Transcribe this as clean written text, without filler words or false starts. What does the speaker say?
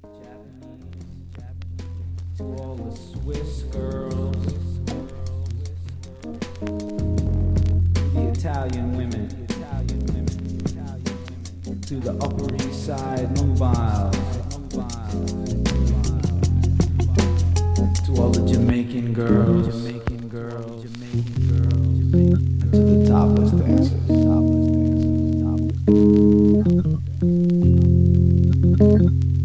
To all the Swiss girls, the Italian women, to the Upper East Side mobiles, to all the Jamaican girls, and to the topless dancers.